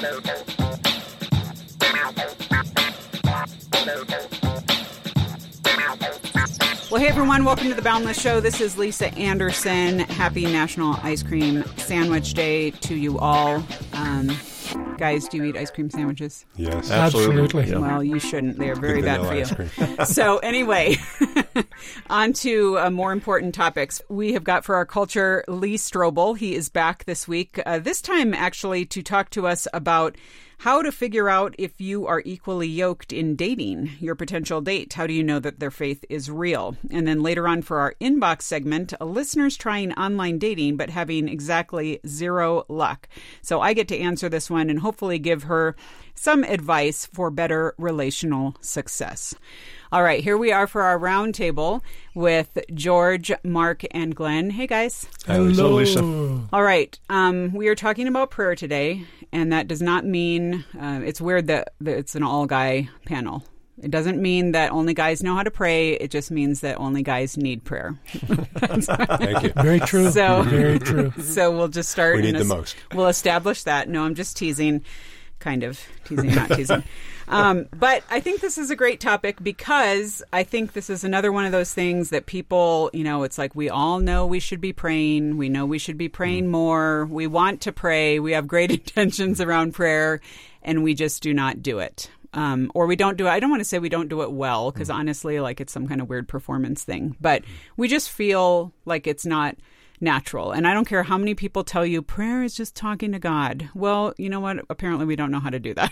Well, hey, everyone. Welcome to The Boundless Show. This is Lisa Anderson. Happy National Ice Cream Sandwich Day to you all. Guys, do you eat ice cream sandwiches? Yes, absolutely. Yeah. Well, you shouldn't. They're very bad for you. So anyway, on to more important topics. We have got for our culture Lee Strobel. He is back this week, this time actually to talk to us about how to figure out if you are equally yoked in dating your potential date. How do you know that their faith is real? And then later on for our inbox segment, a listener's trying online dating but having exactly zero luck. So I get to answer this one and hopefully give her some advice for better relational success. All right, here we are for our roundtable with George, Mark, and Glenn. Hey, guys. Hello, Lisa. All right, we are talking about prayer today, and that does not mean, it's weird that it's an all-guy panel. It doesn't mean that only guys know how to pray. It just means that only guys need prayer. Thank you. Very true. Very true. So we'll just start. We need the most. We'll establish that. No, I'm just teasing. Kind of teasing, not teasing. But I think this is a great topic because I think this is another one of those things that people, you know, it's like we all know we should be praying. We know we should be praying more. We want to pray. We have great intentions around prayer, and we just do not do it. Or we don't do it. I don't want to say we don't do it well because honestly, like it's some kind of weird performance thing. But we just feel like it's not natural. And I don't care how many people tell you prayer is just talking to God. Well, you know what? Apparently we don't know how to do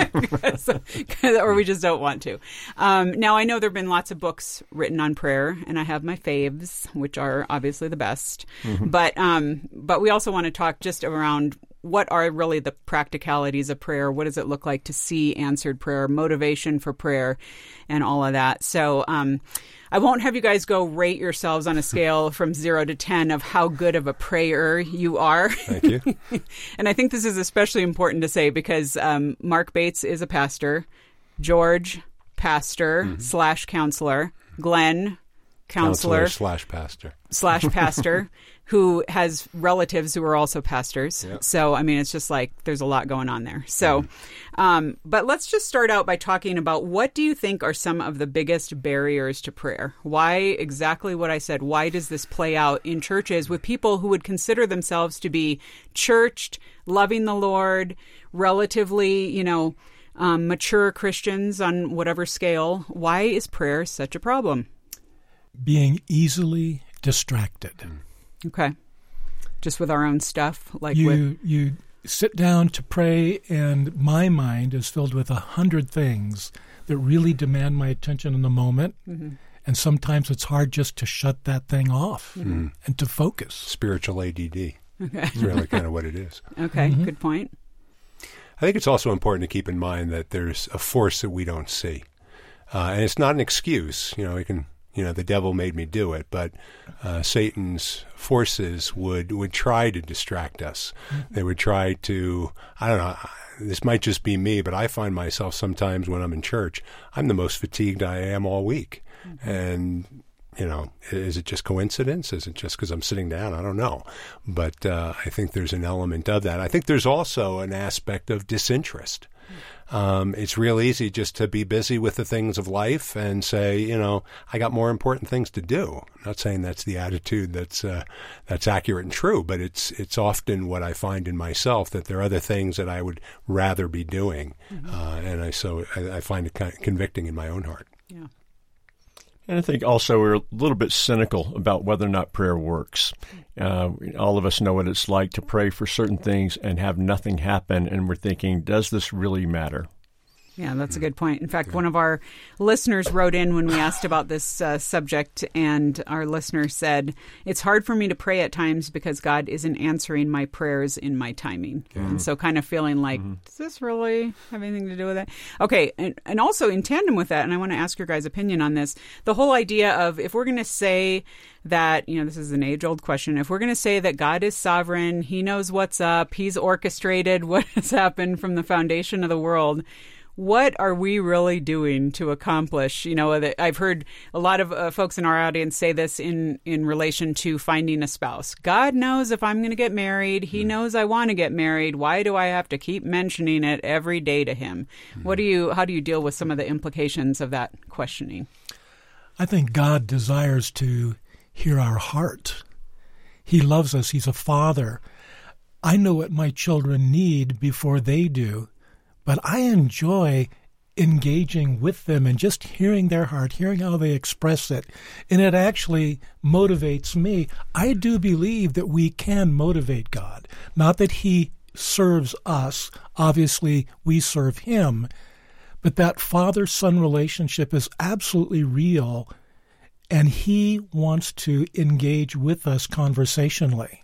that. Or we just don't want to. Now, I know there have been lots of books written on prayer, and I have my faves, which are obviously the best. Mm-hmm. But we also want to talk just around what are really the practicalities of prayer? What does it look like to see answered prayer, motivation for prayer, and all of that? So I won't have you guys go rate yourselves on a scale from 0 to 10 of how good of a prayer you are. Thank you. And I think this is especially important to say because Mark Bates is a pastor, George, pastor / counselor, Glenn, counselor / pastor. Who has relatives who are also pastors. Yep. So, I mean, it's just like there's a lot going on there. So, but let's just start out by talking about what do you think are some of the biggest barriers to prayer? Why exactly what I said? Why does this play out in churches with people who would consider themselves to be churched, loving the Lord, relatively, you know, mature Christians on whatever scale? Why is prayer such a problem? Being easily distracted. Okay. Just with our own stuff? Like you sit down to pray, and my mind is filled with 100 things that really demand my attention in the moment. Mm-hmm. And sometimes it's hard just to shut that thing off and to focus. Spiritual ADD. Okay. It's really kind of what it is. Okay, good point. I think it's also important to keep in mind that there's a force that we don't see. And it's not an excuse. You know, we can... You know, the devil made me do it, but Satan's forces would try to distract us. They would try to, I don't know, this might just be me, but I find myself sometimes when I'm in church, I'm the most fatigued I am all week. And, you know, is it just coincidence? Is it just because I'm sitting down? I don't know. But I think there's an element of that. I think there's also an aspect of disinterest. It's real easy just to be busy with the things of life and say, you know, I got more important things to do. I'm not saying that's the attitude that's accurate and true, but it's often what I find in myself that there are other things that I would rather be doing, and I find it kind of convicting in my own heart. Yeah. And I think also we're a little bit cynical about whether or not prayer works. All of us know what it's like to pray for certain things and have nothing happen, and we're thinking, does this really matter? Yeah, that's a good point. In fact, one of our listeners wrote in when we asked about this subject, and our listener said, it's hard for me to pray at times because God isn't answering my prayers in my timing. And so kind of feeling like, does this really have anything to do with it? Okay, and also in tandem with that, and I want to ask your guys' opinion on this, the whole idea of if we're going to say that, you know, this is an age-old question, if we're going to say that God is sovereign, he knows what's up, he's orchestrated what has happened from the foundation of the world, what are we really doing to accomplish? I've heard a lot of folks in our audience say this in relation to finding a spouse. God knows if I'm going to get married. He knows I want to get married. Why do I have to keep mentioning it every day to him? How do you deal with some of the implications of that questioning? I think God desires to hear our heart. He loves us. He's a father. I know what my children need before they do. But I enjoy engaging with them and just hearing their heart, hearing how they express it. And it actually motivates me. I do believe that we can motivate God. Not that he serves us. Obviously, we serve him. But that father-son relationship is absolutely real, and he wants to engage with us conversationally.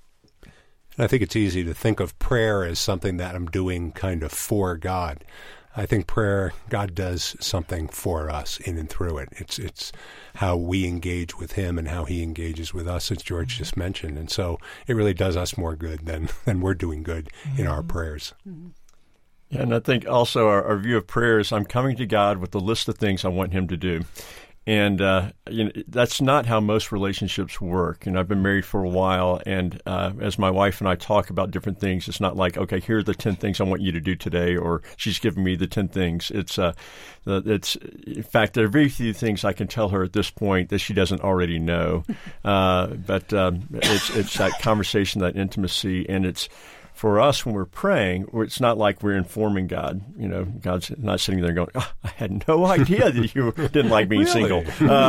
I think it's easy to think of prayer as something that I'm doing kind of for God. I think prayer, God does something for us in and through it. It's how we engage with him and how he engages with us, as George just mentioned. And so it really does us more good than we're doing good in our prayers. Yeah, and I think also our view of prayer is I'm coming to God with a list of things I want him to do. And that's not how most relationships work. I've been married for a while, and as my wife and I talk about different things, it's not like, okay, here are the 10 things I want you to do today, or she's giving me the 10 things. It's in fact, there are very few things I can tell her at this point that she doesn't already know. But it's that conversation, that intimacy, and it's. For us, when we're praying, it's not like we're informing God. God's not sitting there going, I had no idea that you didn't like being single.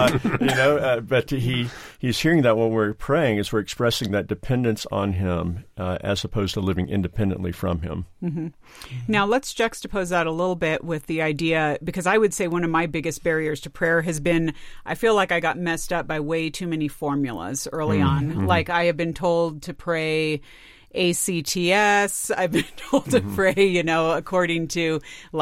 But he's hearing that when we're praying is we're expressing that dependence on him as opposed to living independently from him. Mm-hmm. Now, let's juxtapose that a little bit with the idea, because I would say one of my biggest barriers to prayer has been, I feel like I got messed up by way too many formulas early on. Like I have been told to pray ACTS. I've been told to pray, according to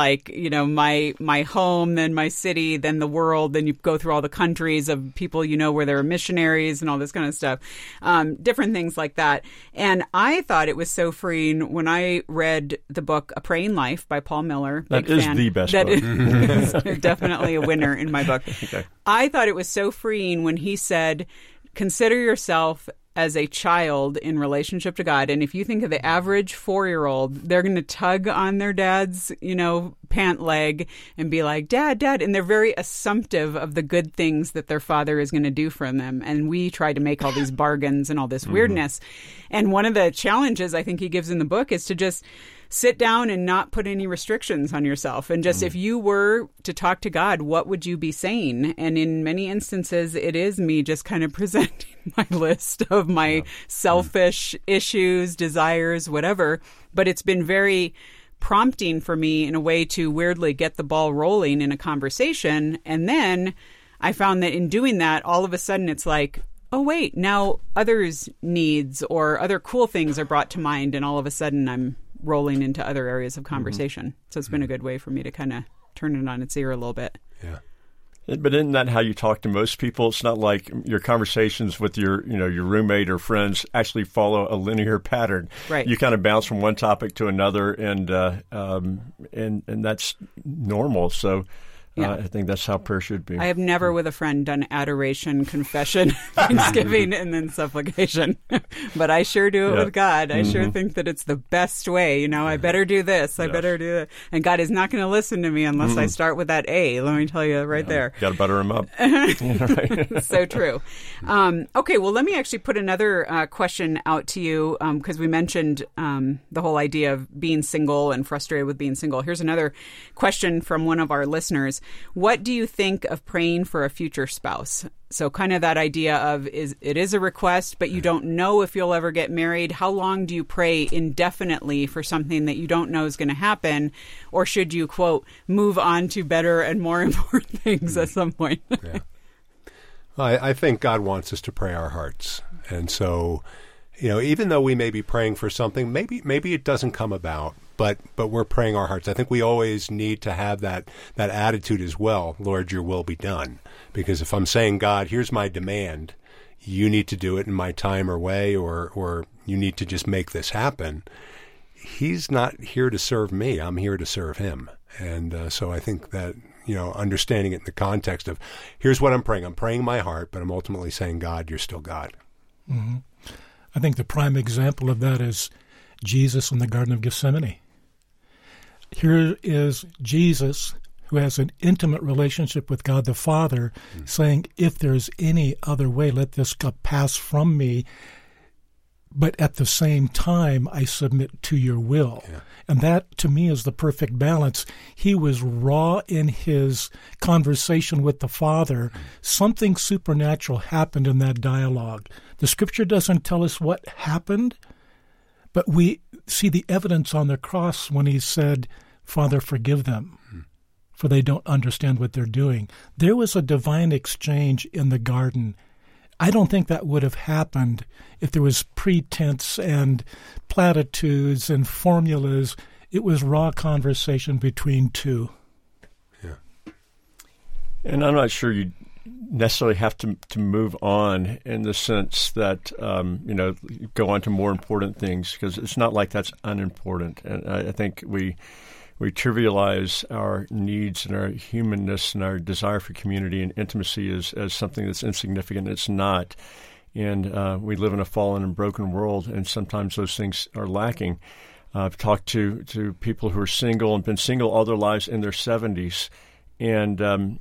my home, then my city, then the world, then you go through all the countries of people, where there are missionaries and all this kind of stuff. Different things like that. And I thought it was so freeing when I read the book A Praying Life by Paul Miller. That is the best book. That is definitely a winner in my book. Okay. I thought it was so freeing when he said, consider yourself as a child in relationship to God. And if you think of the average 4-year-old, they're going to tug on their dad's, pant leg and be like, Dad. And they're very assumptive of the good things that their father is going to do for them. And we try to make all these bargains and all this weirdness. And one of the challenges I think he gives in the book is to just sit down and not put any restrictions on yourself. And just if you were to talk to God, what would you be saying? And in many instances, it is me just kind of presenting my list of my selfish issues, desires, whatever. But it's been very prompting for me in a way to weirdly get the ball rolling in a conversation. And then I found that in doing that, all of a sudden it's like, oh, wait, now others' needs or other cool things are brought to mind. And all of a sudden I'm rolling into other areas of conversation. So it's been a good way for me to kind of turn it on its ear a little bit. Yeah. But isn't that how you talk to most people? It's not like your conversations with your roommate or friends actually follow a linear pattern. Right. You kind of bounce from one topic to another, and that's normal. So I think that's how prayer should be. I have never with a friend done adoration, confession, thanksgiving, and then supplication. But I sure do it with God. I sure think that it's the best way. I better do this. I better do that. And God is not going to listen to me unless I start with that A. Let me tell you right there. Got to butter him up. So true. Okay, well, let me actually put another question out to you because we mentioned the whole idea of being single and frustrated with being single. Here's another question from one of our listeners. What do you think of praying for a future spouse? So kind of that idea of it is a request, but you don't know if you'll ever get married. How long do you pray indefinitely for something that you don't know is going to happen? Or should you, quote, move on to better and more important things at some point? Yeah. Well, I think God wants us to pray our hearts. And so, even though we may be praying for something, maybe it doesn't come about. But we're praying our hearts. I think we always need to have that attitude as well. Lord, your will be done. Because if I'm saying, God, here's my demand, you need to do it in my time or way, or you need to just make this happen, he's not here to serve me. I'm here to serve him. And so I think that, understanding it in the context of, here's what I'm praying. I'm praying my heart, but I'm ultimately saying, God, you're still God. Mm-hmm. I think the prime example of that is Jesus in the Garden of Gethsemane. Here is Jesus, who has an intimate relationship with God the Father, saying, if there's any other way, let this cup pass from me. But at the same time, I submit to your will. Yeah. And that, to me, is the perfect balance. He was raw in his conversation with the Father. Something supernatural happened in that dialogue. The Scripture doesn't tell us what happened, but we see the evidence on the cross when he said, Father, forgive them, for they don't understand what they're doing. There was a divine exchange in the garden. I don't think that would have happened if there was pretense and platitudes and formulas. It was raw conversation between two. Yeah. And I'm not sure you necessarily have to move on in the sense that, go on to more important things, because it's not like that's unimportant. And I think we trivialize our needs and our humanness and our desire for community and intimacy as something that's insignificant. It's not. And we live in a fallen and broken world, and sometimes those things are lacking. I've talked to people who are single and been single all their lives in their 70s. And,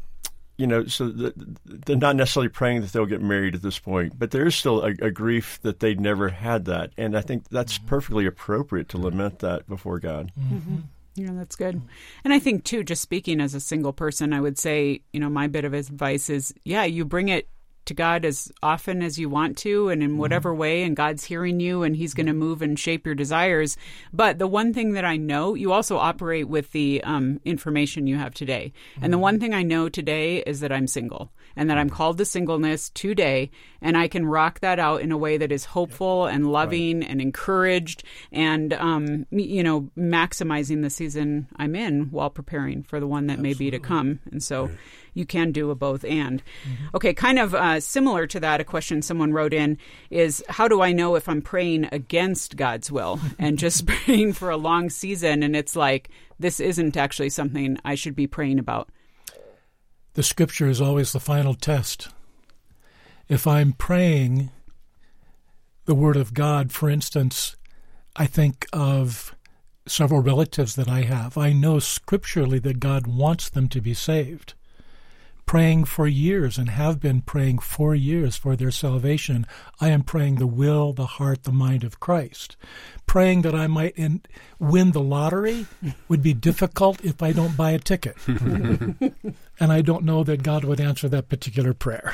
so they're not necessarily praying that they'll get married at this point, but there is still a grief that they never had that. And I think that's perfectly appropriate to lament that before God. Mm-hmm. Yeah, that's good. And I think, too, just speaking as a single person, I would say, my bit of advice is, you bring it to God as often as you want to and in whatever way, and God's hearing you and he's going to move and shape your desires. But the one thing that I know, you also operate with the information you have today. And the one thing I know today is that I'm single and that I'm called to singleness today, and I can rock that out in a way that is hopeful and loving and encouraged and, maximizing the season I'm in while preparing for the one that may be to come. And so you can do a both and. Okay, kind of similar to that, a question someone wrote in is, how do I know if I'm praying against God's will and just praying for a long season? And it's like, this isn't actually something I should be praying about. The Scripture is always the final test. If I'm praying the Word of God, for instance, I think of several relatives that I have. I know scripturally that God wants them to be saved. Praying for years and have been praying for years for their salvation, I am praying the will, the heart, the mind of Christ. Praying that I might win the lottery would be difficult if I don't buy a ticket. And I don't know that God would answer that particular prayer.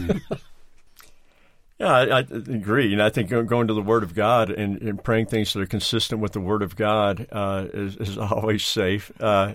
Yeah, I agree. And I think going to the Word of God and praying things that are consistent with the Word of God is always safe.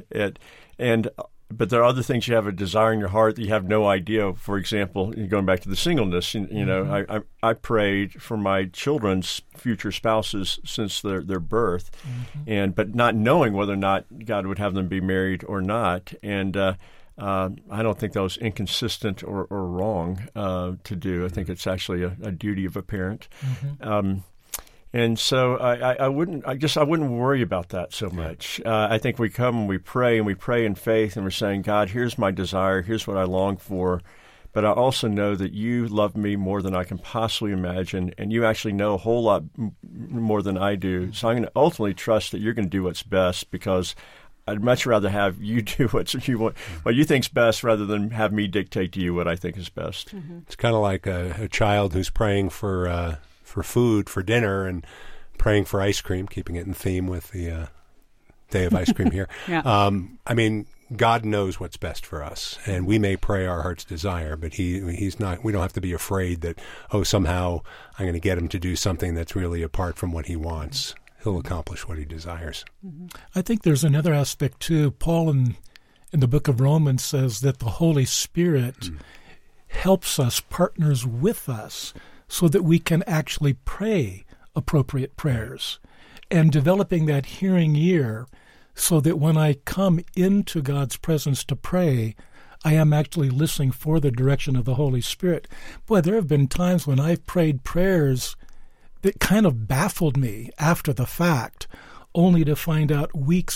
But there are other things you have a desire in your heart that you have no idea. For example, going back to the singleness, I prayed for my children's future spouses since their birth, but not knowing whether or not God would have them be married or not. And I don't think that was inconsistent or wrong to do. I think it's actually a duty of a parent. And so I wouldn't worry about that so much. I think we come and we pray in faith, and we're saying, God, here's my desire, here's what I long for. But I also know that you love me more than I can possibly imagine, and you actually know a whole lot more than I do. So I'm going to ultimately trust that you're going to do what's best, because I'd much rather have you do what you think's best rather than have me dictate to you what I think is best. It's kind of like a child who's praying for food, for dinner, and praying for ice cream, keeping it in theme with the day of ice cream here. God knows what's best for us, and we may pray our heart's desire, but he's not. We don't have to be afraid that, somehow I'm going to get him to do something that's really apart from what he wants. He'll accomplish what he desires. I think there's another aspect too. Paul in the book of Romans says that the Holy Spirit helps us, partners with us, so that we can actually pray appropriate prayers, and developing that hearing ear so that when I come into God's presence to pray, I am actually listening for the direction of the Holy Spirit. Boy, there have been times when I've prayed prayers that kind of baffled me after the fact, only to find out weeks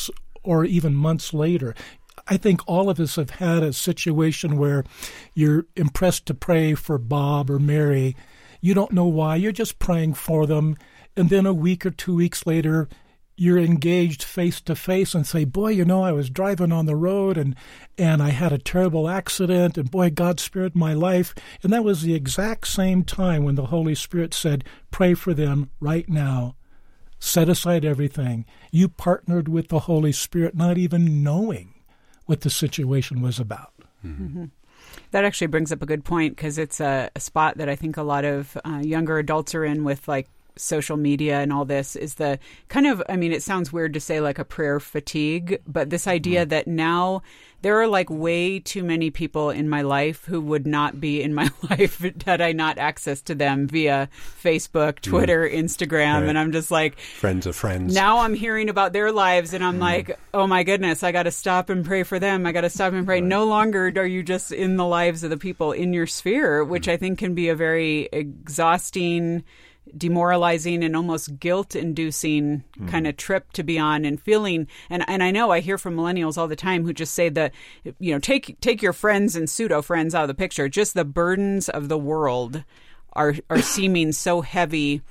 or even months later. I think all of us have had a situation where you're impressed to pray for Bob or Mary. You don't know why. You're just praying for them. And then a week or 2 weeks later, you're engaged face to face and say, boy, I was driving on the road and I had a terrible accident, and boy, God spared my life. And that was the exact same time when the Holy Spirit said, pray for them right now. Set aside everything. You partnered with the Holy Spirit, not even knowing what the situation was about. Mm-hmm. That actually brings up a good point, because it's a spot that I think a lot of younger adults are in with social media and all this, is the kind of, it sounds weird to say like a prayer fatigue, but this idea that now there are way too many people in my life who would not be in my life had I not access to them via Facebook, Twitter, Instagram. Right. And I'm just friends of friends. Now I'm hearing about their lives and I'm like, oh my goodness, I got to stop and pray for them. I got to stop and pray. Right. No longer are you just in the lives of the people in your sphere, which I think can be a very exhausting, demoralizing, and almost guilt-inducing kind of trip to be on, and feeling. And I know I hear from millennials all the time who just say that, take your friends and pseudo friends out of the picture. Just the burdens of the world are seeming so heavy,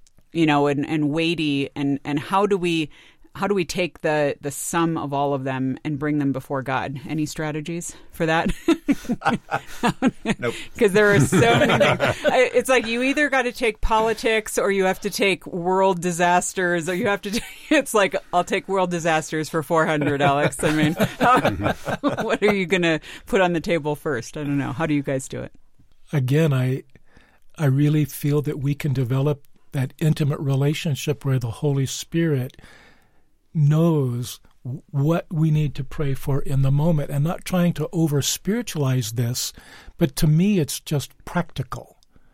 and weighty. And how do we take the sum of all of them and bring them before God? Any strategies for that? Nope. Because there are so many things. It's like you either got to take politics, or you have to take world disasters, or you have to. It's like, I'll take world disasters for 400, Alex. What are you going to put on the table first? I don't know. How do you guys do it? Again, I really feel that we can develop that intimate relationship where the Holy Spirit knows what we need to pray for in the moment, and not trying to over-spiritualize this, but to me it's just practical.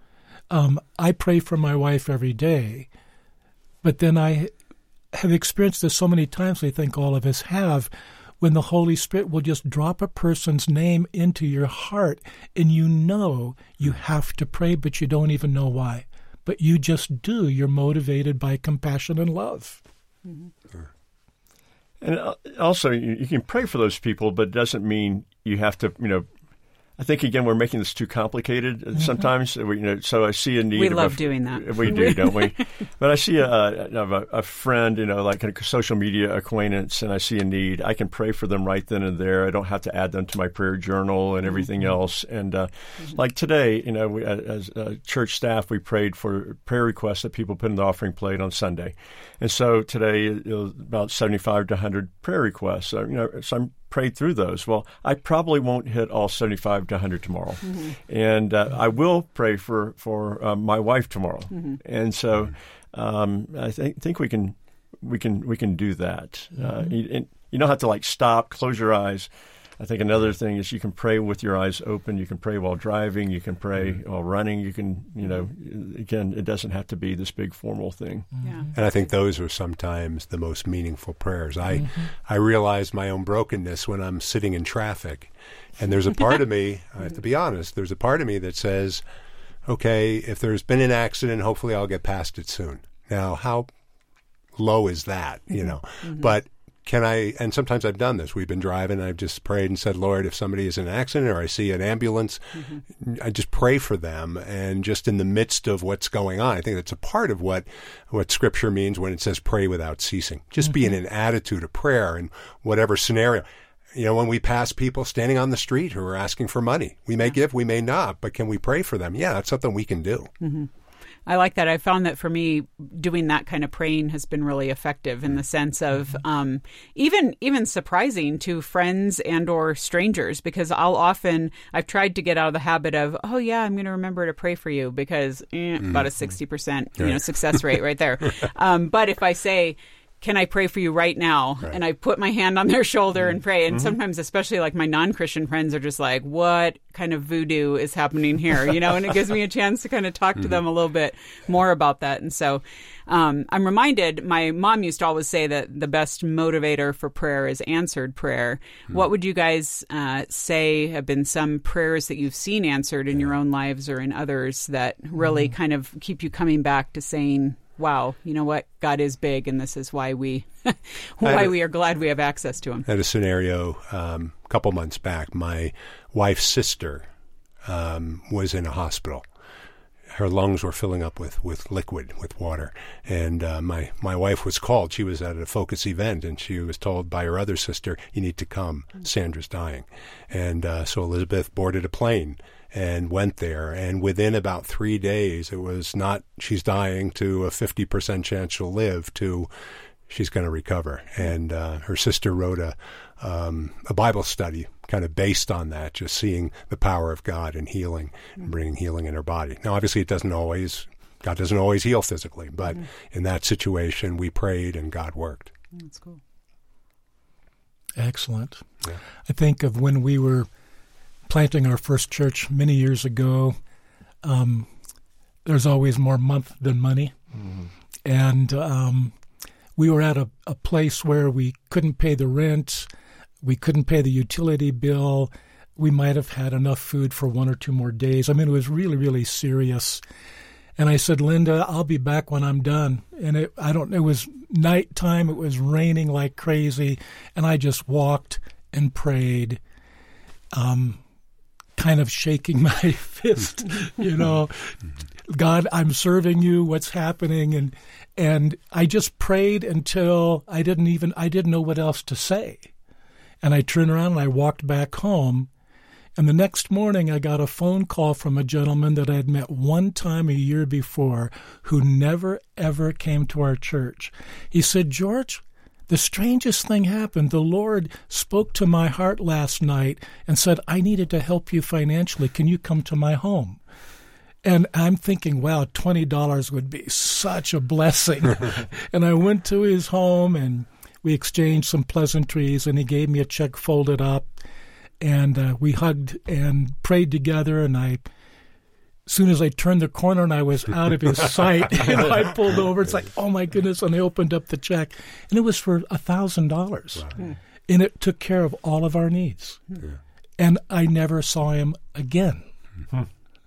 I pray for my wife every day, but then I have experienced this so many times, I think all of us have, when the Holy Spirit will just drop a person's name into your heart, and you have to pray, but you don't even know why. But you just do. You're motivated by compassion and love. Mm-hmm. Sure. And also, you can pray for those people, but it doesn't mean you have to, I think, again, we're making this too complicated sometimes. So I see a need. We love doing that. We do, don't we? But I see a friend, like a social media acquaintance, and I see a need. I can pray for them right then and there. I don't have to add them to my prayer journal and everything else. And like today, we, as church staff, we prayed for prayer requests that people put in the offering plate on Sunday. And so today it was about 75 to 100 prayer requests. So, so I'm prayed through those. Well, I probably won't hit all 75 to 100 tomorrow. Mm-hmm. And I will pray for my wife tomorrow. Mm-hmm. And so I think we can do that. Mm-hmm. You don't have to stop, close your eyes. I think another thing is you can pray with your eyes open. You can pray while driving. You can pray while running. You can, again, it doesn't have to be this big formal thing. Yeah. And I think those are sometimes the most meaningful prayers. I realize my own brokenness when I'm sitting in traffic. And there's a part of me, I have to be honest, there's a part of me that says, okay, if there's been an accident, hopefully I'll get past it soon. Now, how low is that, Mm-hmm. But can I, and sometimes I've done this, we've been driving and I've just prayed and said, Lord, if somebody is in an accident or I see an ambulance, I just pray for them, and just in the midst of what's going on. I think that's a part of what Scripture means when it says pray without ceasing. Just be in an attitude of prayer in whatever scenario. When we pass people standing on the street who are asking for money, we may give, we may not, but can we pray for them? Yeah, that's something we can do. Mm-hmm. I like that. I found that for me, doing that kind of praying has been really effective in the sense of even surprising to friends and or strangers, because I've tried to get out of the habit of, oh yeah, I'm going to remember to pray for you, because about a 60% success rate right there. But if I say, can I pray for you right now? Right. And I put my hand on their shoulder and pray. And sometimes, especially my non-Christian friends are just like, what kind of voodoo is happening here? And it gives me a chance to kind of talk to them a little bit more about that. And so I'm reminded, my mom used to always say that the best motivator for prayer is answered prayer. What would you guys say have been some prayers that you've seen answered in your own lives or in others that really kind of keep you coming back to saying, wow, you know what? God is big, and this is why we we are glad we have access to him. I had a scenario a couple months back. My wife's sister was in a hospital. Her lungs were filling up with liquid, with water. And my wife was called. She was at a Focus event, and she was told by her other sister, you need to come. Sandra's dying. And so Elizabeth boarded a plane and went there. And within about 3 days, it was not she's dying to a 50% chance she'll live to she's going to recover. And her sister wrote a Bible study kind of based on that, just seeing the power of God and healing and bringing healing in her body. Now, obviously, God doesn't always heal physically, but in that situation, we prayed and God worked. That's cool. Excellent. Yeah. I think of when we were planting our first church many years ago, there's always more month than money. Mm-hmm. And we were at a place where we couldn't pay the rent, we couldn't pay the utility bill. We might have had enough food for 1 or 2 more days. I mean, it was really, really serious. And I said, Linda, I'll be back when I'm done. And it was nighttime. It was raining like crazy. And I just walked and prayed, kind of shaking my fist, God, I'm serving you. What's happening? And I just prayed until I didn't know what else to say. And I turned around and I walked back home. And the next morning I got a phone call from a gentleman that I had met one time a year before who never, ever came to our church. He said, George, the strangest thing happened. The Lord spoke to my heart last night and said, I needed to help you financially. Can you come to my home? And I'm thinking, wow, $20 would be such a blessing. And I went to his home and we exchanged some pleasantries, and he gave me a check folded up, and we hugged and prayed together. And as soon as I turned the corner and I was out of his sight, I pulled over. It's like, oh my goodness! And I opened up the check, and it was for $1,000, wow. And it took care of all of our needs. Yeah. And I never saw him again. Mm-hmm.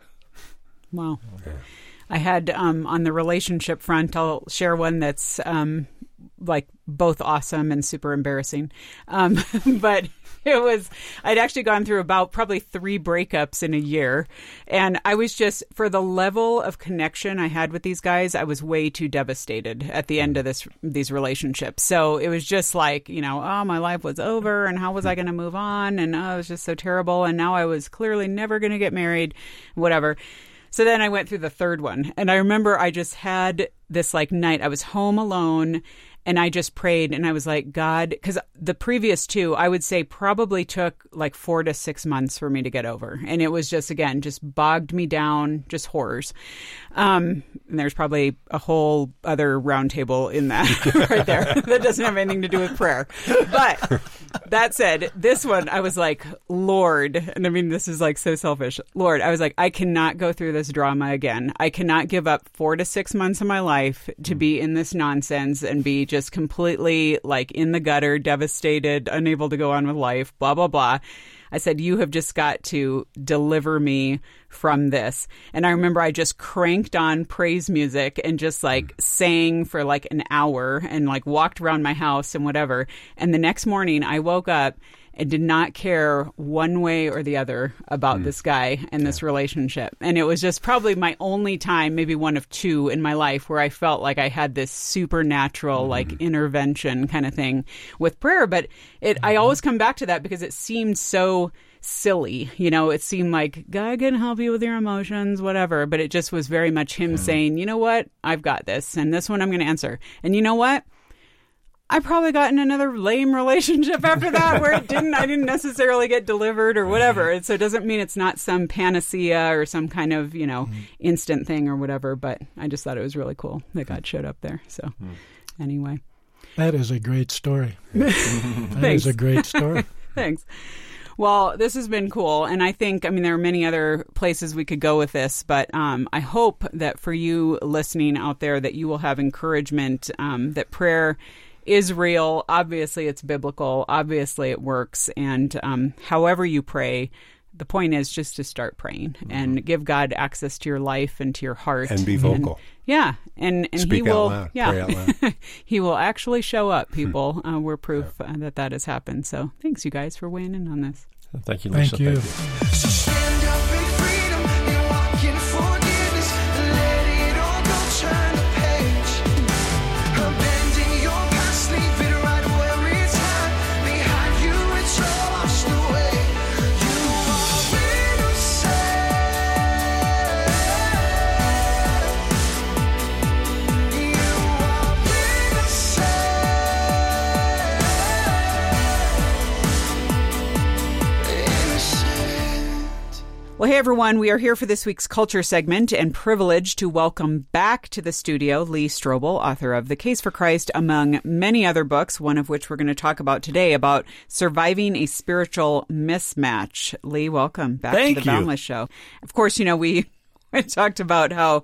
Wow. Okay. I had on the relationship front, I'll share one that's like both awesome and super embarrassing. But I'd actually gone through about probably 3 breakups in a year. And I was just, for the level of connection I had with these guys, I was way too devastated at the end of these relationships. So it was just like, oh, my life was over and how was I going to move on? And it was just so terrible. And now I was clearly never going to get married, whatever. So then I went through the 3rd one. And I remember I just had this night. I was home alone. And I just prayed, and I was like, God, because the previous 2, I would say probably took 4 to 6 months for me to get over. And it was just, again, just bogged me down, just horrors. And there's probably a whole other round table in that right there that doesn't have anything to do with prayer. But that said, this one, I was like, Lord, and I mean, this is so selfish. Lord, I was like, I cannot go through this drama again. I cannot give up 4 to 6 months of my life to be in this nonsense and be just completely in the gutter, devastated, unable to go on with life, blah, blah, blah. I said, you have just got to deliver me from this. And I remember I just cranked on praise music and just sang for an hour and walked around my house and whatever. And the next morning I woke up and did not care one way or the other about this guy and this relationship. And it was just probably my only time, maybe one of 2 in my life, where I felt like I had this supernatural intervention kind of thing with prayer. But I always come back to that because it seemed so silly. It seemed like God can help you with your emotions, whatever. But it just was very much him saying, you know what? I've got this. And this one I'm going to answer. And you know what? I probably got in another lame relationship after that where I didn't necessarily get delivered or whatever. And so it doesn't mean it's not some panacea or some kind of, instant thing or whatever. But I just thought it was really cool that God showed up there. So anyway. That is a great story. That is a great story. Thanks. Well, this has been cool. And I think, there are many other places we could go with this, but I hope that for you listening out there that you will have encouragement that prayer is real. Obviously, it's biblical. Obviously, it works. And however you pray, the point is just to start praying and give God access to your life and to your heart. And be vocal. And Speak he will, out loud. Pray out loud. He will actually show up, people. We're proof that has happened. So thanks, you guys, for weighing in on this. Thank you, Lisa. Thank you. So stand up in freedom and walk in forgiveness. Let it all go, turn the page. Abandon your past, leave it right where it's at. Behind you, it's all washed away. You are innocent. You are innocent. Well, hey, everyone. We are here for this week's Culture segment and privileged to welcome back to the studio Lee Strobel, author of The Case for Christ, among many other books, one of which we're going to talk about today, about surviving a spiritual mismatch. Lee, welcome back to the Boundless Show. Of course, we talked about how,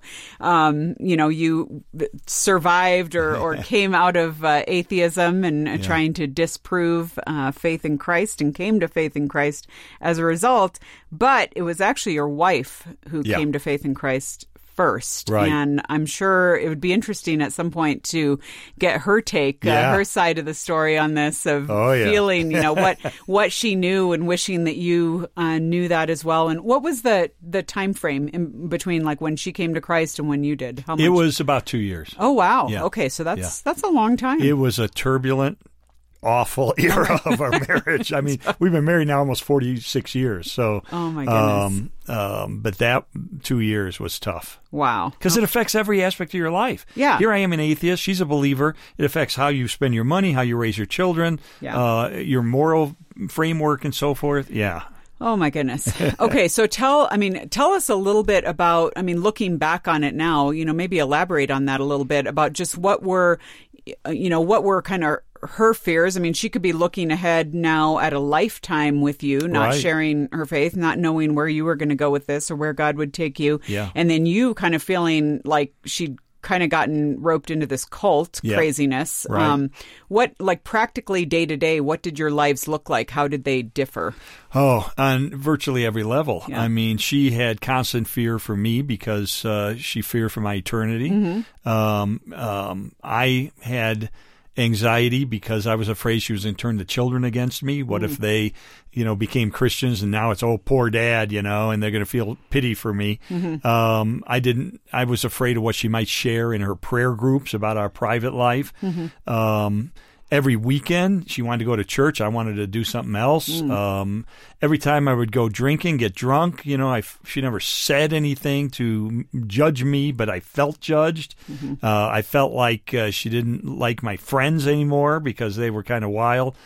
you survived or came out of atheism and trying to disprove faith in Christ and came to faith in Christ as a result. But it was actually your wife who came to faith in Christ first. Right. And I'm sure it would be interesting at some point to get her take, her side of the story on this of feeling, what she knew and wishing that you knew that as well. And what was the time frame in between, like, when she came to Christ and when you did? How much? It was about 2 years. Oh, wow. Yeah. Okay, so that's a long time. It was a turbulent, awful era of our marriage. I mean, we've been married now almost 46 years. So, oh my goodness. But that 2 years was tough. Wow. Because it affects every aspect of your life. Yeah. Here I am, an atheist. She's a believer. It affects how you spend your money, how you raise your children, your moral framework, and so forth. Yeah. Oh my goodness. Okay, so tell us a little bit about, looking back on it now, maybe elaborate on that a little bit about just what were kind of her fears. I mean, she could be looking ahead now at a lifetime with you, not sharing her faith, not knowing where you were going to go with this or where God would take you. Yeah. And then you kind of feeling like she'd kind of gotten roped into this cult craziness. Right. What, like, practically day to day, what did your lives look like? How did they differ? Oh, on virtually every level. Yeah. I mean, she had constant fear for me because she feared for my eternity. Mm-hmm. I had anxiety because I was afraid she was going to turn the children against me. What if they, became Christians and now it's, oh, poor dad, and they're going to feel pity for me. Mm-hmm. I was afraid of what she might share in her prayer groups about our private life. Mm-hmm. Every weekend, she wanted to go to church. I wanted to do something else. Every time I would go drinking, get drunk, she never said anything to judge me, but I felt judged. Mm-hmm. I felt like she didn't like my friends anymore because they were kind of wild.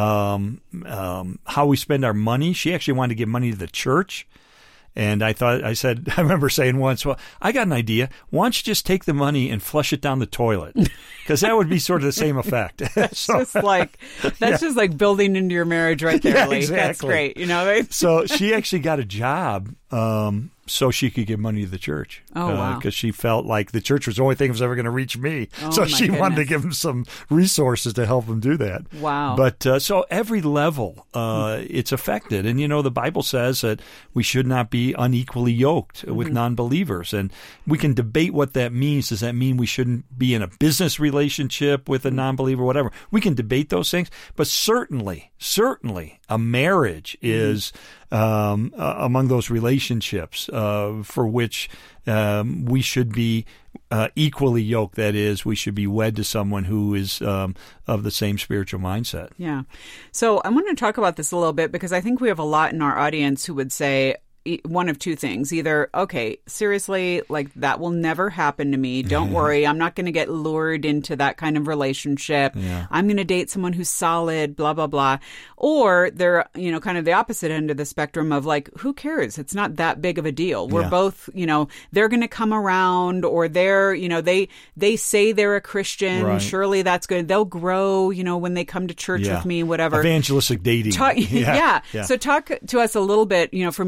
How we spend our money. She actually wanted to give money to the church. And I remember saying once, well, I got an idea. Why don't you just take the money and flush it down the toilet? Because that would be sort of the same effect. That's just like building into your marriage right there, Lee. Exactly. That's great. So she actually got a job so she could give money to the church. Oh, wow. Because she felt like the church was the only thing that was ever going to reach me. Oh, so my she wanted to goodness. give them some resources to help them do that. Wow. But so every level, it's affected. And, the Bible says that we should not be unequally yoked with non-believers. And we can debate what that means. Does that mean we shouldn't be in a business relationship with a non-believer, whatever? We can debate those things. But certainly, a marriage is among those relationships for which we should be equally yoked. That is, we should be wed to someone who is of the same spiritual mindset. Yeah. So I want to talk about this a little bit because I think we have a lot in our audience who would say one of two things. Either, okay, seriously, like that will never happen to me. Don't worry. I'm not going to get lured into that kind of relationship. Yeah. I'm going to date someone who's solid, blah, blah, blah. Or they're, kind of the opposite end of the spectrum of like, who cares? It's not that big of a deal. We're both, they're going to come around or they're, they say they're a Christian. Right. Surely that's good. They'll grow, when they come to church with me, whatever. Evangelistic dating. Yeah. So talk to us a little bit, from your experience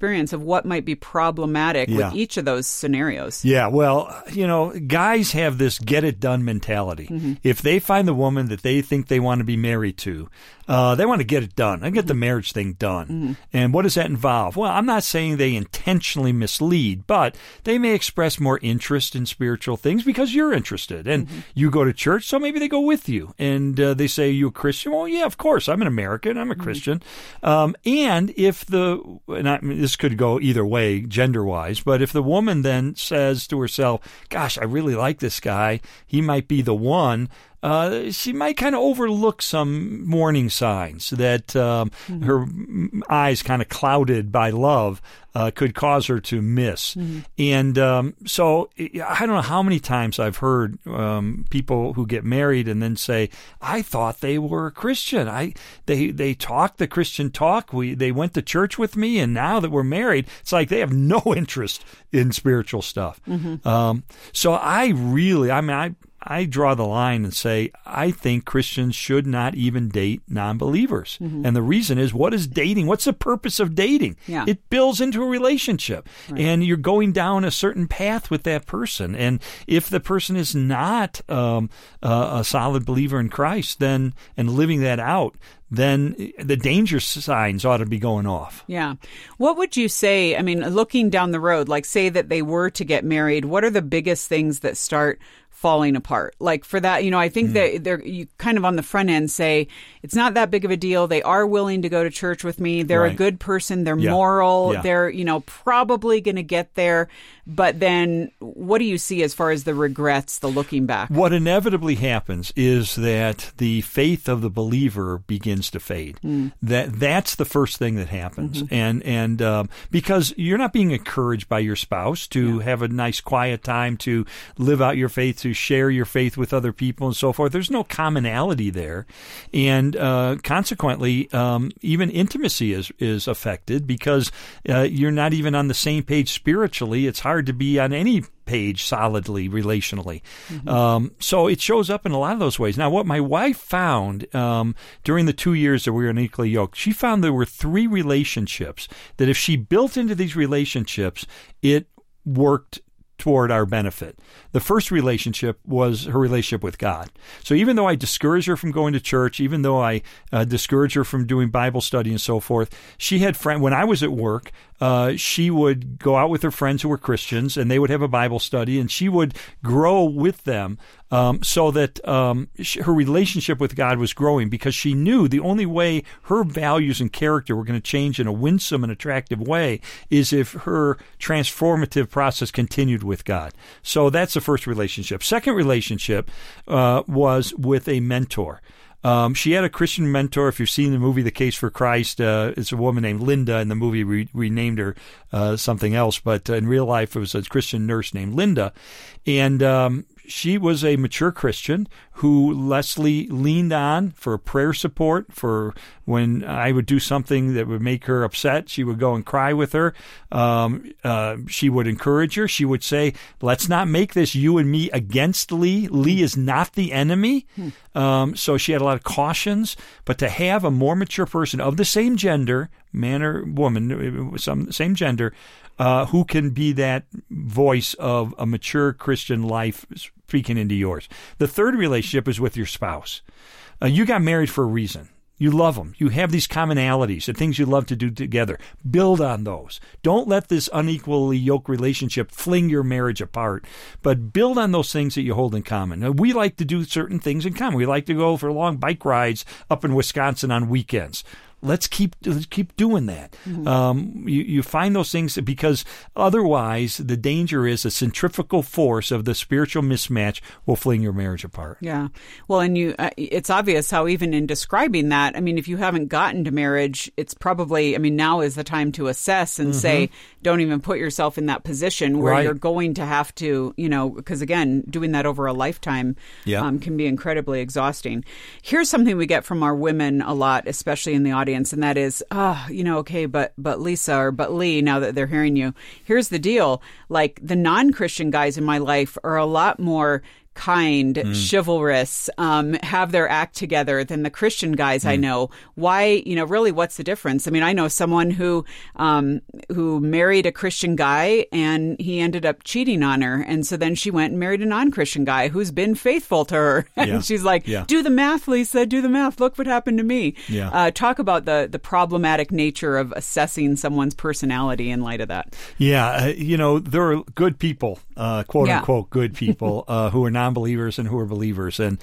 experience of what might be problematic Yeah. with each of those scenarios. Yeah, well, guys have this get-it-done mentality. Mm-hmm. If they find the woman that they think they want to be married to, they want to get it done and get the marriage thing done. Mm-hmm. And what does that involve? Well, I'm not saying they intentionally mislead, but they may express more interest in spiritual things because you're interested. And you go to church, so maybe they go with you. And they say, you a Christian? Well, yeah, of course. I'm an American. I'm a Christian. And if this could go either way, gender-wise, but if the woman then says to herself, gosh, I really like this guy, he might be the one, she might kind of overlook some warning signs that her eyes kind of clouded by love could cause her to miss. And so I don't know how many times I've heard people who get married and then say, I thought they were a Christian. They talk the Christian talk. They went to church with me, and now that we're married, it's like they have no interest in spiritual stuff. So I draw the line and say, I think Christians should not even date non-believers. And the reason is, what is dating? What's the purpose of dating? Yeah. It builds into a relationship, and you're going down a certain path with that person. And if the person is not a solid believer in Christ, then and living that out, then the danger signs ought to be going off. Yeah. What would you say, I mean, looking down the road, like say that they were to get married, what are the biggest things that start falling apart? Like for that, I think that you kind of on the front end say, it's not that big of a deal. They are willing to go to church with me. They're a Right. good person. They're Yeah. moral. Yeah. They're, probably going to get there. But then what do you see as far as the regrets, the looking back? What inevitably happens is that the faith of the believer begins to fade. That's the first thing that happens, and because you're not being encouraged by your spouse to have a nice quiet time to live out your faith, to share your faith with other people and so forth. There's no commonality there, and consequently, even intimacy is affected because you're not even on the same page spiritually. It's hard to be on any page solidly relationally. So it shows up in a lot of those ways. Now, what my wife found during the 2 years that we were unequally yoked, she found there were 3 relationships that if she built into these relationships, it worked toward our benefit. The first relationship was her relationship with God. So even though I discouraged her from going to church, even though I discouraged her from doing Bible study and so forth, she had friends. When I was at work, she would go out with her friends who were Christians, and they would have a Bible study, and she would grow with them so that her relationship with God was growing, because she knew the only way her values and character were going to change in a winsome and attractive way is if her transformative process continued with God. So that's the first relationship. Second relationship was with a mentor. She had a Christian mentor. If you've seen the movie The Case for Christ, it's a woman named Linda. In the movie, we renamed her something else, but in real life, it was a Christian nurse named Linda. And she was a mature Christian who Leslie leaned on for prayer support. For when I would do something that would make her upset, she would go and cry with her. She would encourage her. She would say, let's not make this you and me against Lee. Lee is not the enemy. So she had a lot of cautions. But to have a more mature person of the same gender, man or woman, same gender, who can be that voice of a mature Christian life speaking into yours. The third relationship is with your spouse. You got married for a reason. You love them. You have these commonalities, the things you love to do together. Build on those. Don't let this unequally yoked relationship fling your marriage apart, but build on those things that you hold in common. Now, we like to do certain things in common. We like to go for long bike rides up in Wisconsin on weekends. Let's keep doing that. You find those things, because otherwise the danger is a centrifugal force of the spiritual mismatch will fling your marriage apart. Yeah. Well, and it's obvious how even in describing that, I mean, if you haven't gotten to marriage, it's probably, now is the time to assess and say, don't even put yourself in that position where you're going to have to, because again, doing that over a lifetime can be incredibly exhausting. Here's something we get from our women a lot, especially in the audience, and that is, okay, but Lisa or but Lee, now that they're hearing you, here's the deal. Like, the non-Christian guys in my life are a lot more kind, chivalrous, have their act together than the Christian guys I know. Why, really, what's the difference? I mean, I know someone who married a Christian guy and he ended up cheating on her. And so then she went and married a non-Christian guy who's been faithful to her. And she's like, do the math, Lisa, do the math. Look what happened to me. Talk about the problematic nature of assessing someone's personality in light of that. Yeah. There are good people, quote unquote, good people who are non-believers and who are believers. And,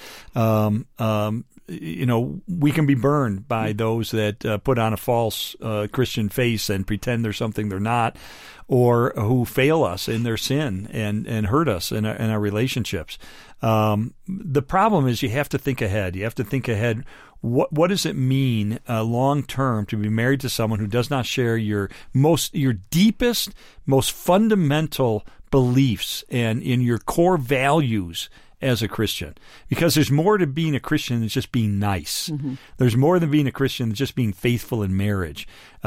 we can be burned by those that put on a false Christian face and pretend they're something they're not, or who fail us in their sin and hurt us in our relationships. The problem is you have to think ahead. You have to think ahead. What does it mean long term to be married to someone who does not share your deepest, most fundamental beliefs and in your core values as a Christian? Because there's more to being a Christian than just being nice. There's more than being a Christian than just being faithful in marriage.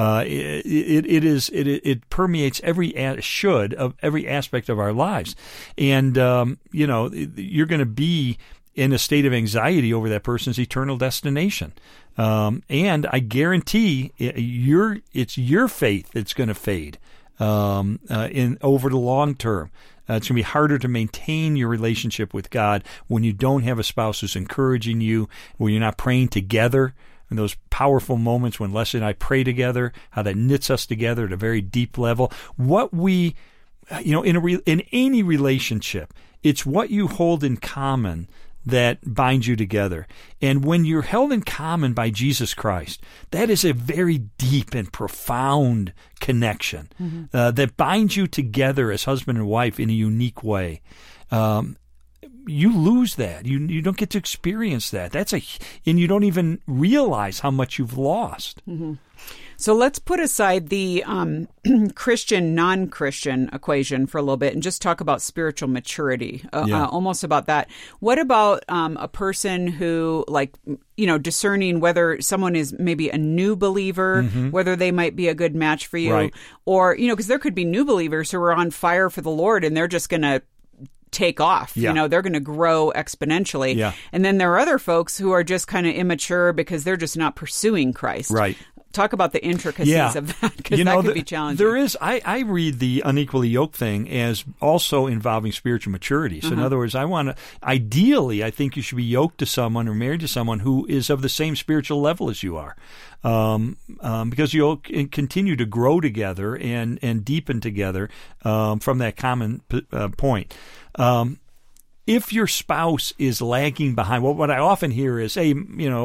It permeates every aspect of our lives, and you're going to be in a state of anxiety over that person's eternal destination. And I guarantee it's your faith that's going to fade over the long term. It's going to be harder to maintain your relationship with God when you don't have a spouse who's encouraging you, when you're not praying together. And those powerful moments when Leslie and I pray together, how that knits us together at a very deep level. What we, in any relationship, it's what you hold in common that binds you together. And when you're held in common by Jesus Christ, that is a very deep and profound connection that binds you together as husband and wife in a unique way. You lose that. You don't get to experience that. And you don't even realize how much you've lost. So let's put aside the Christian, non-Christian equation for a little bit and just talk about spiritual maturity, almost about that. What about a person who, discerning whether someone is maybe a new believer, whether they might be a good match for you, right. Or, because there could be new believers who are on fire for the Lord and they're just going to take off. They're going to grow exponentially. Yeah. And then there are other folks who are just kind of immature because they're just not pursuing Christ. Right. Talk about the intricacies of that, because that could be challenging. There is. I read the unequally yoked thing as also involving spiritual maturity. So in other words, ideally, I think you should be yoked to someone or married to someone who is of the same spiritual level as you are. Because you'll continue to grow together and deepen together from that common point. If your spouse is lagging behind, what I often hear is, hey,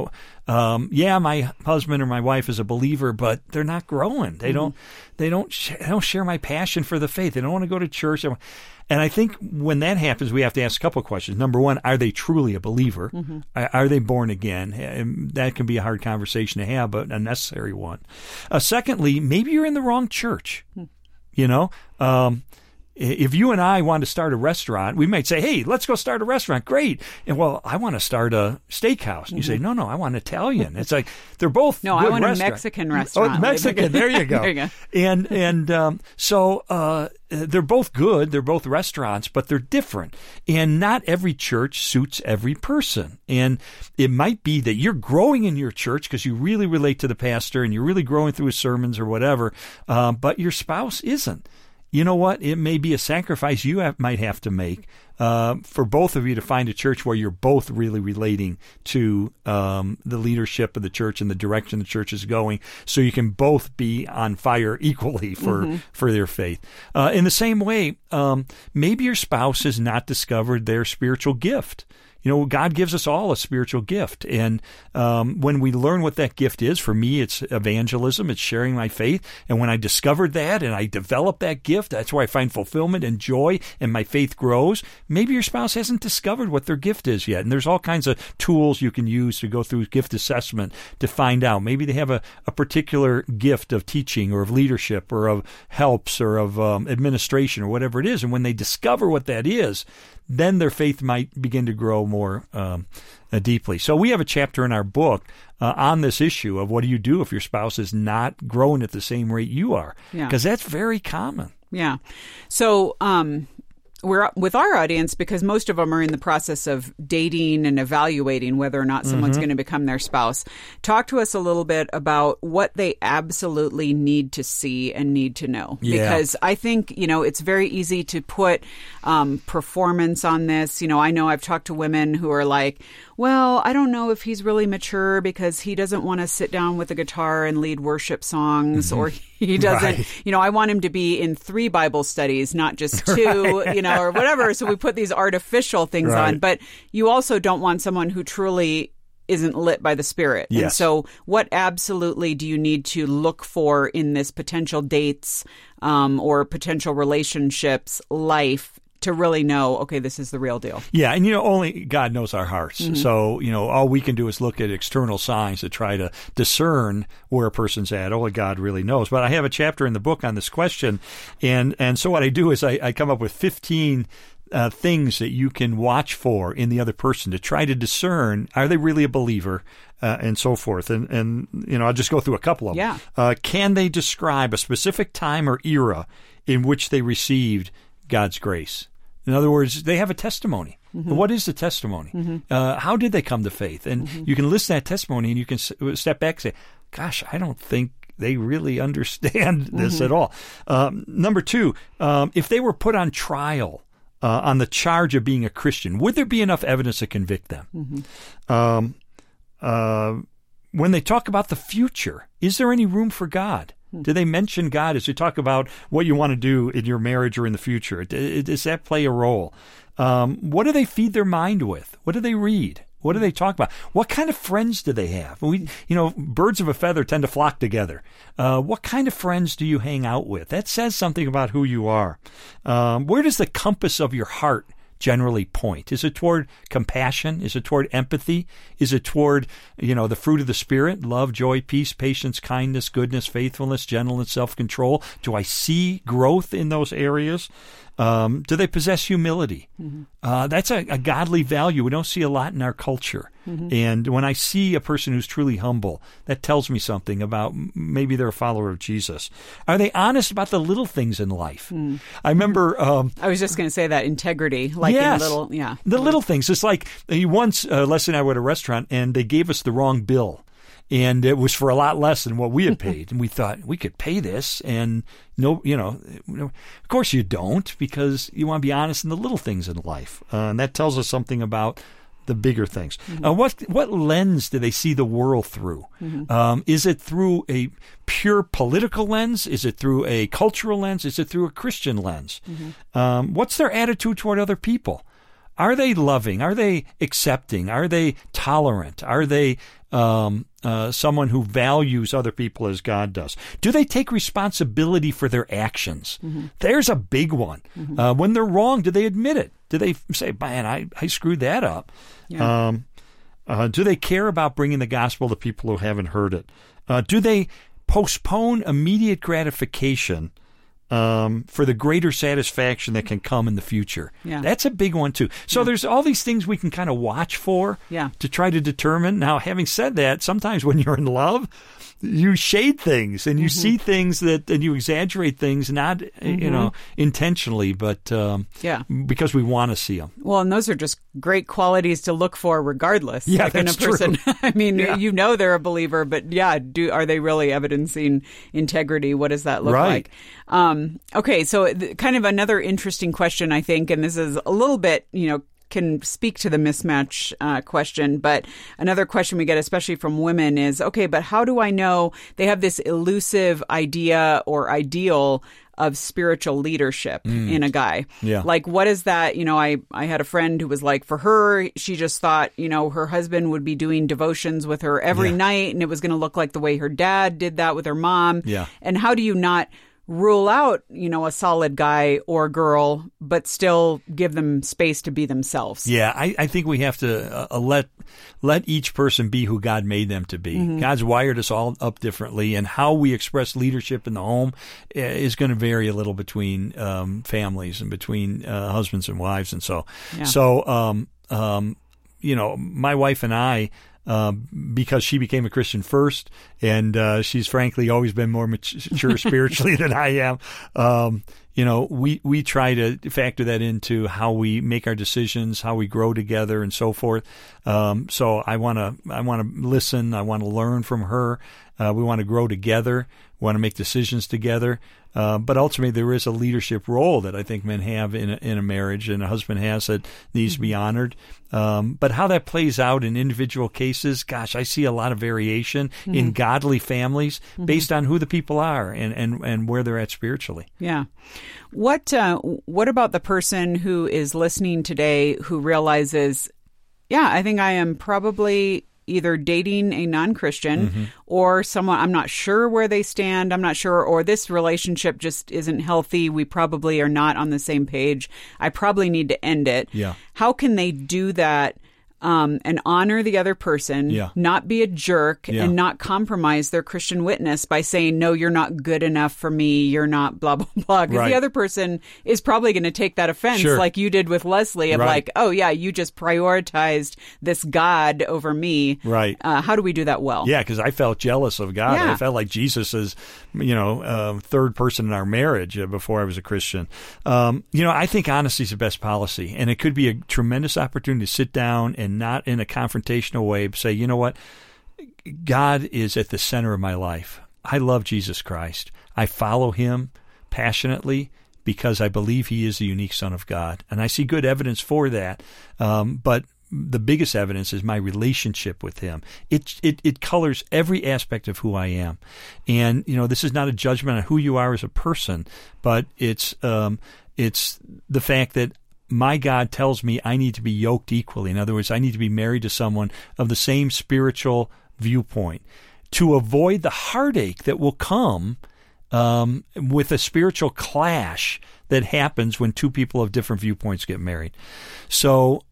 my husband or my wife is a believer, but they're not growing. They don't share my passion for the faith. They don't want to go to church. And I think when that happens, we have to ask a couple of questions. Number one, are they truly a believer? Are they born again? And that can be a hard conversation to have, but a necessary one. Secondly, maybe you're in the wrong church. If you and I want to start a restaurant, we might say, hey, let's go start a restaurant. Great. And I want to start a steakhouse. And you say, no, I want Italian. It's like, they're both No, good I want restaurants. a Mexican restaurant. Oh, Mexican. There you go. There you go. And so they're both good. They're both restaurants, but they're different. And not every church suits every person. And it might be that you're growing in your church because you really relate to the pastor and you're really growing through his sermons or whatever, but your spouse isn't. You know what? It may be a sacrifice you might have to make for both of you to find a church where you're both really relating to the leadership of the church and the direction the church is going, so you can both be on fire equally for their faith. In the same way, maybe your spouse has not discovered their spiritual gift. God gives us all a spiritual gift. And when we learn what that gift is, for me, it's evangelism. It's sharing my faith. And when I discovered that and I developed that gift, that's where I find fulfillment and joy and my faith grows. Maybe your spouse hasn't discovered what their gift is yet. And there's all kinds of tools you can use to go through gift assessment to find out. Maybe they have a particular gift of teaching or of leadership or of helps or of administration or whatever it is. And when they discover what that is, then their faith might begin to grow more deeply. So we have a chapter in our book on this issue of what do you do if your spouse is not growing at the same rate you are? Because that's very common. Yeah. So we're with our audience because most of them are in the process of dating and evaluating whether or not someone's going to become their spouse. Talk to us a little bit about what they absolutely need to see and need to know. Yeah. Because I think, it's very easy to put performance on this. I know I've talked to women who are like, well, I don't know if he's really mature because he doesn't want to sit down with a guitar and lead worship songs, or he doesn't, Right. I want him to be in 3 Bible studies, not just 2, or whatever. So we put these artificial things Right. on, but you also don't want someone who truly isn't lit by the Spirit. And Yes. so what absolutely do you need to look for in this potential dates or potential relationships life to really know, okay, this is the real deal? Yeah, and only God knows our hearts. So, all we can do is look at external signs to try to discern where a person's at. Only God really knows. But I have a chapter in the book on this question, and so what I do is I come up with 15 things that you can watch for in the other person to try to discern, are they really a believer, and so forth. And I'll just go through a couple of them. Yeah. Can they describe a specific time or era in which they received God's grace? In other words, they have a testimony. What is the testimony? How did they come to faith? And you can listen to that testimony and you can step back and say, gosh, I don't think they really understand this at all. Number 2, if they were put on trial on the charge of being a Christian, would there be enough evidence to convict them? When they talk about the future, is there any room for God? Do they mention God as you talk about what you want to do in your marriage or in the future? Does that play a role? What do they feed their mind with? What do they read? What do they talk about? What kind of friends do they have? Birds of a feather tend to flock together. What kind of friends do you hang out with? That says something about who you are. Where does the compass of your heart generally point? Is it toward compassion? Is it toward empathy? Is it toward, the fruit of the Spirit, love, joy, peace, patience, kindness, goodness, faithfulness, gentleness, self-control? Do I see growth in those areas? Do they possess humility? That's a godly value we don't see a lot in our culture. And when I see a person who's truly humble, that tells me something about maybe they're a follower of Jesus. Are they honest about the little things in life? I remember... I was just going to say that integrity, like yes, in little, yeah. The little things. It's like once Leslie and I were at a restaurant and they gave us the wrong bill. And it was for a lot less than what we had paid. And we thought, we could pay this. And of course you don't, because you want to be honest in the little things in life. And that tells us something about the bigger things. What lens do they see the world through? Is it through a pure political lens? Is it through a cultural lens? Is it through a Christian lens? What's their attitude toward other people? Are they loving? Are they accepting? Are they tolerant? Are they someone who values other people as God does? Do they take responsibility for their actions? There's a big one. When they're wrong, do they admit it? Do they say, man, I screwed that up? Yeah. Do they care about bringing the gospel to people who haven't heard it? Do they postpone immediate gratification for the greater satisfaction that can come in the future? Yeah. That's a big one, too. So there's all these things we can kind of watch for to try to determine. Now, having said that, sometimes when you're in love, you shade things and you see things and you exaggerate things, not, intentionally, but because we want to see them. Well, and those are just great qualities to look for regardless. Yeah, like in a that's person. true. I mean, they're a believer, but are they really evidencing integrity? What does that look Right. like? Okay, so kind of another interesting question, I think, and this is a little bit, can speak to the mismatch question, but another question we get, especially from women, is, okay, but how do I know they have this elusive idea or ideal of spiritual leadership in a guy? Yeah. Like, what is that? I had a friend who was like, for her, she just thought, her husband would be doing devotions with her every night, and it was going to look like the way her dad did that with her mom. Yeah. And how do you not rule out, a solid guy or girl, but still give them space to be themselves? Yeah, I think we have to let each person be who God made them to be. God's wired us all up differently, and how we express leadership in the home is going to vary a little between families and between husbands and wives, and so. Yeah. So, my wife and I. Because she became a Christian first, and she's frankly always been more mature spiritually than I am. we try to factor that into how we make our decisions, how we grow together, and so forth. So I want to listen. I want to learn from her. We want to grow together. We want to make decisions together. But ultimately, there is a leadership role that I think men have in a marriage, and a husband has, that needs to be honored. But how that plays out in individual cases, gosh, I see a lot of variation in godly families based on who the people are and where they're at spiritually. Yeah. What about the person who is listening today who realizes, I think I am probably either dating a non-Christian or someone, I'm not sure where they stand, I'm not sure, or this relationship just isn't healthy, we probably are not on the same page, I probably need to end it. Yeah. How can they do that and honor the other person, not be a jerk, and not compromise their Christian witness by saying, no, you're not good enough for me, you're not blah, blah, blah. Because the other person is probably going to take that offense like you did with Leslie of like, oh, yeah, you just prioritized this God over me. Right. How do we do that well? Yeah, because I felt jealous of God. Yeah. I felt like Jesus is, third person in our marriage before I was a Christian. I think honesty is the best policy, and it could be a tremendous opportunity to sit down and not in a confrontational way, but say, you know what? God is at the center of my life. I love Jesus Christ. I follow him passionately because I believe he is the unique Son of God. And I see good evidence for that. But the biggest evidence is my relationship with him. It colors every aspect of who I am. And, this is not a judgment on who you are as a person, but it's the fact that my God tells me I need to be yoked equally. In other words, I need to be married to someone of the same spiritual viewpoint to avoid the heartache that will come with a spiritual clash that happens when two people of different viewpoints get married. So,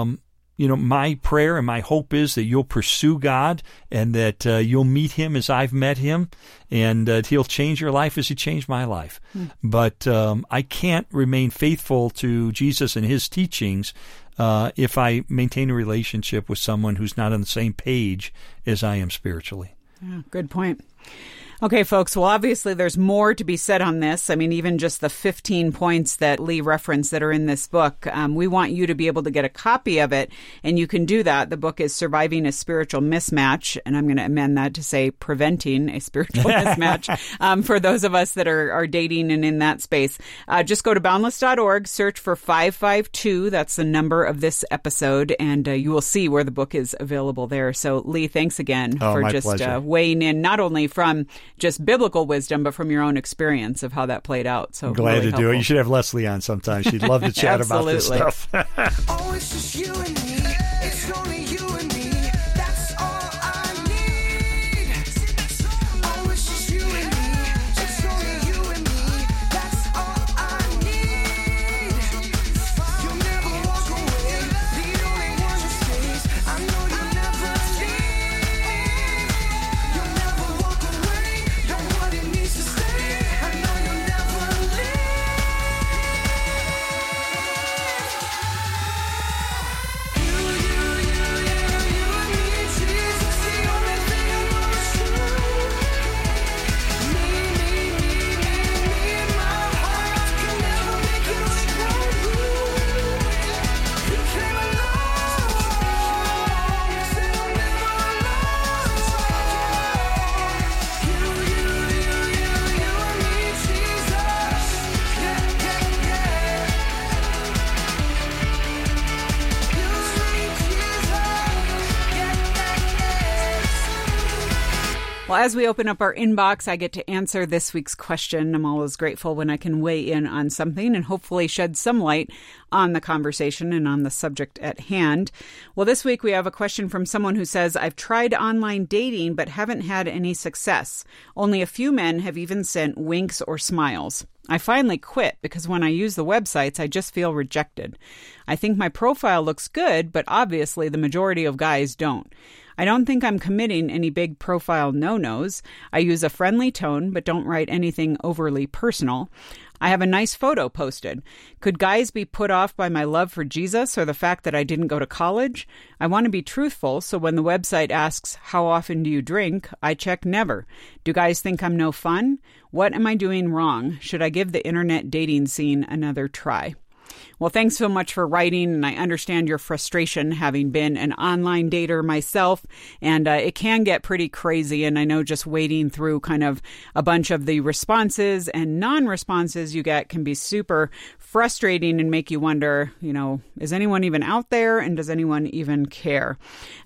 my prayer and my hope is that you'll pursue God and that you'll meet him as I've met him, and that he'll change your life as he changed my life. But I can't remain faithful to Jesus and his teachings if I maintain a relationship with someone who's not on the same page as I am spiritually. Yeah, good point. Okay, folks, well, obviously there's more to be said on this. I mean, even just the 15 points that Lee referenced that are in this book, we want you to be able to get a copy of it, and you can do that. The book is Surviving a Spiritual Mismatch, and I'm going to amend that to say Preventing a Spiritual Mismatch for those of us that are dating and in that space. Just go to boundless.org, search for 552, that's the number of this episode, and you will see where the book is available there. So, Lee, thanks again for just weighing in, not only from just biblical wisdom, but from your own experience of how that played out. So glad really to do it. You should have Leslie on sometime. She'd love to chat about this stuff. Oh, it's just you and me. It's only you and me. That's all I need. Oh, it's just you and me. It's only you and me. That's all I need. You'll never walk away. The only one who stays. I know you'll never leave. You'll never walk away. Nobody needs to stay. I know you'll never leave. Well, as we open up our inbox, I get to answer this week's question. I'm always grateful when I can weigh in on something and hopefully shed some light on the conversation and on the subject at hand. Well, this week we have a question from someone who says, I've tried online dating but haven't had any success. Only a few men have even sent winks or smiles. I finally quit because when I use the websites, I just feel rejected. I think my profile looks good, but obviously the majority of guys don't. I don't think I'm committing any big profile no-nos. I use a friendly tone, but don't write anything overly personal. I have a nice photo posted. Could guys be put off by my love for Jesus or the fact that I didn't go to college? I want to be truthful, so when the website asks, how often do you drink? I check never. Do guys think I'm no fun? What am I doing wrong? Should I give the internet dating scene another try? Well, thanks so much for writing, and I understand your frustration having been an online dater myself, and it can get pretty crazy, and I know just wading through kind of a bunch of the responses and non-responses you get can be super frustrating and make you wonder, is anyone even out there, and does anyone even care?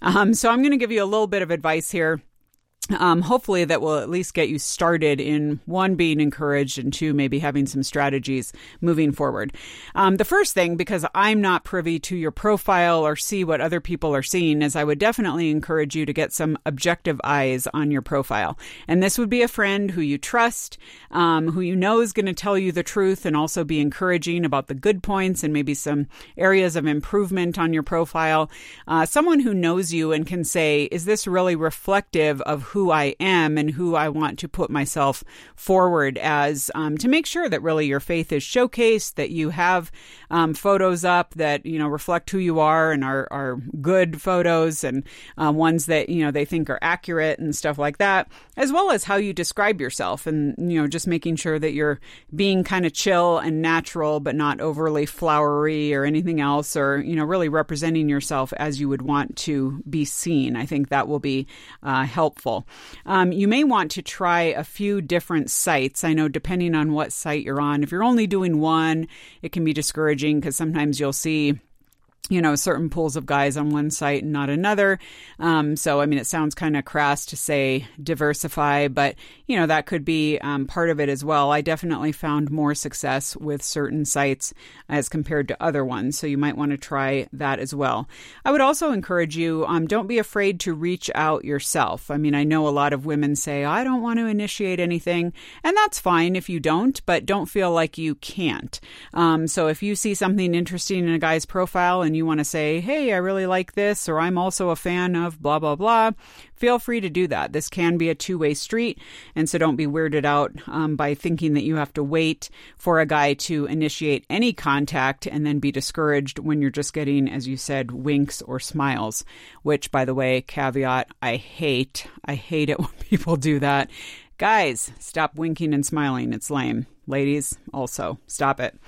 So I'm going to give you a little bit of advice here. Hopefully that will at least get you started in, one, being encouraged, and two, maybe having some strategies moving forward. The first thing, because I'm not privy to your profile or see what other people are seeing, is I would definitely encourage you to get some objective eyes on your profile. And this would be a friend who you trust, who you know is going to tell you the truth and also be encouraging about the good points and maybe some areas of improvement on your profile. Someone who knows you and can say, is this really reflective of who I am and who I want to put myself forward as, to make sure that really your faith is showcased, that you have photos up that, reflect who you are and are good photos and ones that, they think are accurate and stuff like that, as well as how you describe yourself and, just making sure that you're being kind of chill and natural, but not overly flowery or anything else, or, really representing yourself as you would want to be seen. I think that will be helpful. You may want to try a few different sites. I know depending on what site you're on, if you're only doing one, it can be discouraging because sometimes you'll see certain pools of guys on one site and not another. So, it sounds kind of crass to say diversify, but, that could be part of it as well. I definitely found more success with certain sites as compared to other ones. So you might want to try that as well. I would also encourage you, don't be afraid to reach out yourself. I know a lot of women say, I don't want to initiate anything, and that's fine if you don't, but don't feel like you can't. So if you see something interesting in a guy's profile and you want to say, hey, I really like this, or I'm also a fan of blah, blah, blah, feel free to do that. This can be a two-way street, and so don't be weirded out by thinking that you have to wait for a guy to initiate any contact and then be discouraged when you're just getting, as you said, winks or smiles, which, by the way, caveat, I hate it when people do that. Guys, stop winking and smiling. It's lame. Ladies, also, stop it.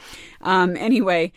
Anyway,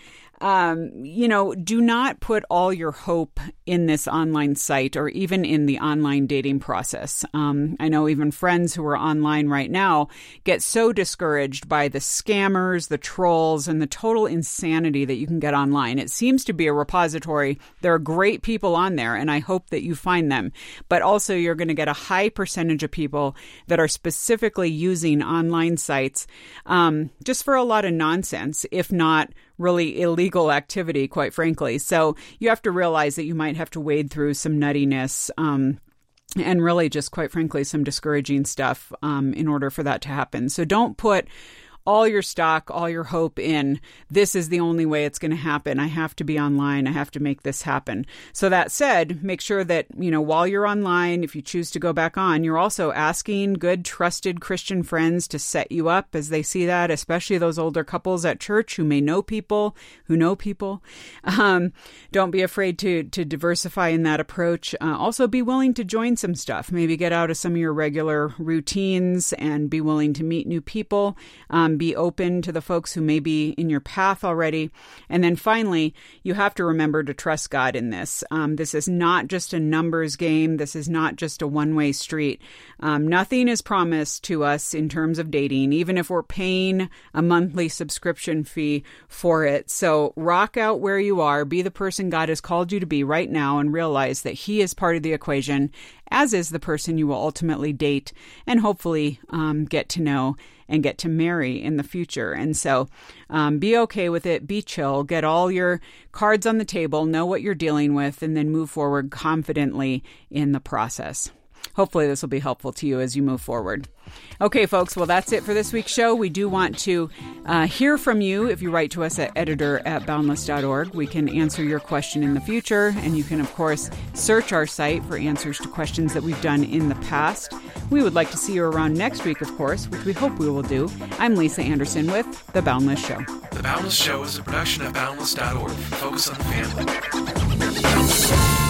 do not put all your hope in this online site or even in the online dating process. I know even friends who are online right now get so discouraged by the scammers, the trolls, and the total insanity that you can get online. It seems to be a repository. There are great people on there, and I hope that you find them. But also, you're going to get a high percentage of people that are specifically using online sites just for a lot of nonsense, if not really illegal activity, quite frankly. So you have to realize that you might have to wade through some nuttiness and really just, quite frankly, some discouraging stuff in order for that to happen. So don't put all your stock, all your hope in, this is the only way it's going to happen. I have to be online. I have to make this happen. So that said, make sure that, while you're online, if you choose to go back on, you're also asking good, trusted Christian friends to set you up as they see that, especially those older couples at church who may know people who know people. Don't be afraid to diversify in that approach. Also be willing to join some stuff, maybe get out of some of your regular routines and be willing to meet new people. Be open to the folks who may be in your path already. And then finally, you have to remember to trust God in this. This is not just a numbers game. This is not just a one-way street. Nothing is promised to us in terms of dating, even if we're paying a monthly subscription fee for it. So rock out where you are, be the person God has called you to be right now, and realize that He is part of the equation, as is the person you will ultimately date and hopefully get to know and get to marry in the future. And so be okay with it, be chill, get all your cards on the table, know what you're dealing with, and then move forward confidently in the process. hopefully this will be helpful to you as you move forward. Okay, folks, well, that's it for this week's show. We do want to hear from you. If you write to us at editor@boundless.org, we can answer your question in the future, and you can, of course, search our site for answers to questions that we've done in the past. We would like to see you around next week, of course, which we hope we will do. I'm Lisa Anderson with The Boundless Show. The Boundless Show is a production of Boundless.org. Focus on the family.